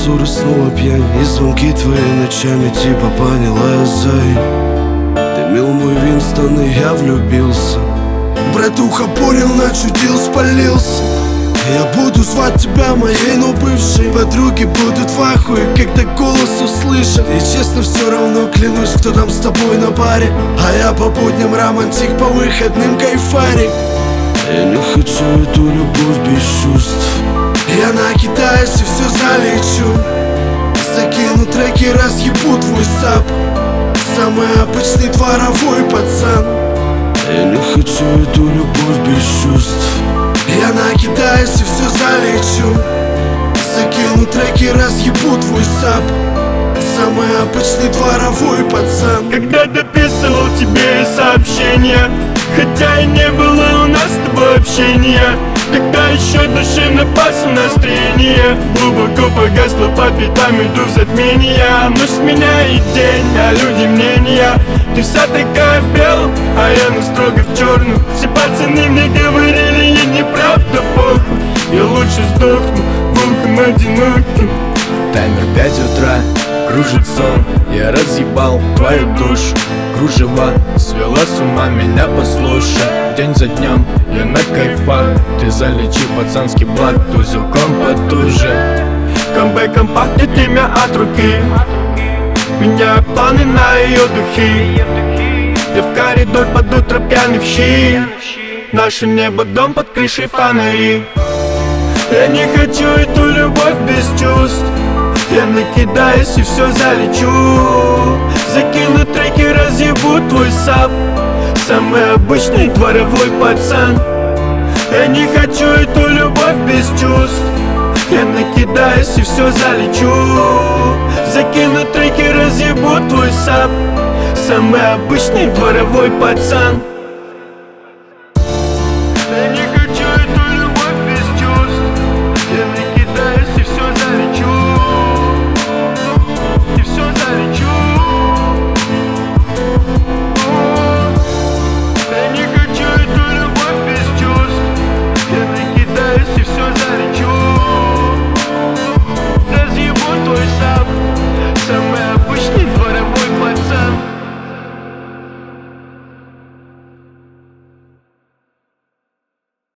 ссоры, снова пьянь, и звонки твои ночами типа поняла я, зай. Ты мил мой Винстон, и я влюбился. Братуха понял, начудил, спалился. Я буду звать тебя моей, но бывшей. Подруги будут в ахуе, когда голос услышат. И честно все равно клянусь, кто там с тобой на паре. А я по будням романтик, по выходным кайфарик. Я не хочу эту любовь без чувств. Я накидаюсь и все залечу. Закину треки, разъебу твой сап. Самый обычный дворовой пацан. Я не хочу эту любовь без чувств. Я накидаюсь и все залечу. Закину треки, разъебу твой сап. Самый обычный дворовой пацан. Когда дописывал тебе сообщения, хотя и не было у нас с тобой общения. Когда еще душевно пасло настроение, глубоко погасло по пятам, иду в затмение. Ночь сменяет день, а люди мнения. Ты вся такая в белом, а я строго в черную. Все пацаны мне говорили, я неправда, похуй. Я лучше сдохну волком одиноким. Таймер 5 утра, кружит сон. Я разъебал твою душу. Кружева свела с ума, меня послушай. День за днем, я на кайфах. Ты залечи пацанский блат, тузелком потуже. Камбэком пахнет имя от руки. Меняю планы на ее духи. Я в коридор под утро пьяный в щи. Наше небо, дом под крышей, фонари. Я не хочу эту любовь без чувств. Я накидаюсь и все залечу. Закину треки, разъебу твой сап. Самый обычный дворовой пацан. Я не хочу эту любовь без чувств. Я накидаюсь и все залечу. Закину треки, разъебу твой сап. Самый обычный дворовой пацан.